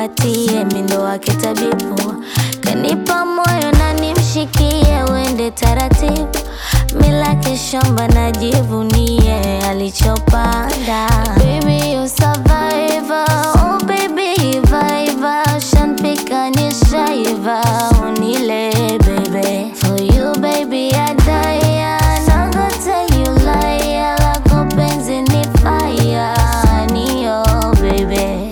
nikumbatie, mindo wake tabibu. Kanipa moyo na nimshikie, uende taratibu. Milake shamba najivunie, alichopanda. Baby you survivor, oh baby viva. Shanpika nishaiva, unile baby. For you baby I die, not gonna tell you lie. Lako penzi ni fire, niyo baby.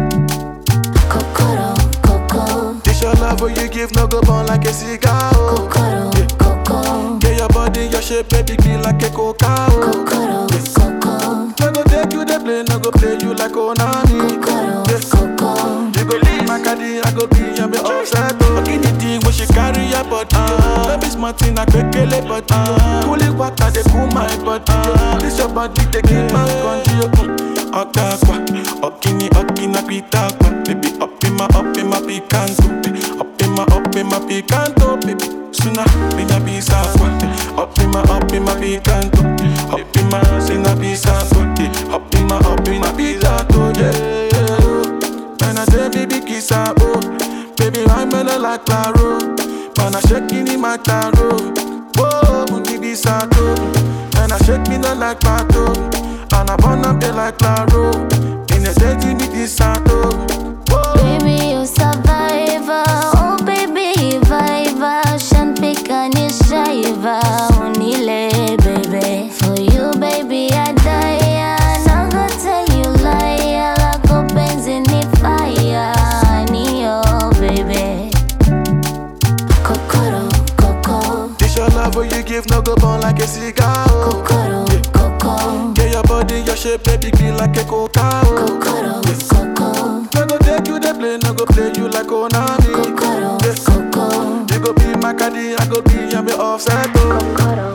Kokoro, koko. This your love what you give, no go burn like a cigar. Kokoro, koko. Get your body, your shape, baby, clean like a coca. Kokoro, koko. No go take you the play, no go play you like Onami. Kokoro, koko. You go leave my caddy, I go be your be upset. Fucking the thing when she carry your body. Baby smarting, I quick kill it, but cool it, what they cool my body. This your body, they keep my country. Okakwa, okini, okina, pitakwa. Baby, up in my picanto. Up in my picanto, baby. Suna, bina bisa kwa. Up in my picanto. Up in my sina bisa kwa. Up in my picanto, yeah. When I say baby kiss her, oh. Baby, I'm mellow like Claro. Man, I shaking in my taro. Oh, mundi bisa to. And I shake me not like Pato. And I burn up there like Claro. In the day, you need this sato. Baby you survivor, oh baby viva. Shanpika nishaiva, unile baby. For you baby I die, not gonna tell you lie. Lako penzi ni fire, niyo baby. Kokoro, koko. This your love what you give, no go burn like a cigar. Kokoro, koko. Get your body, your shape, baby, clean like a coca. Kokoro, koko. No go take you the play, no go play you like Onami. Kokoro, koko. You go be my caddy, I go be your be offset. Kokoro.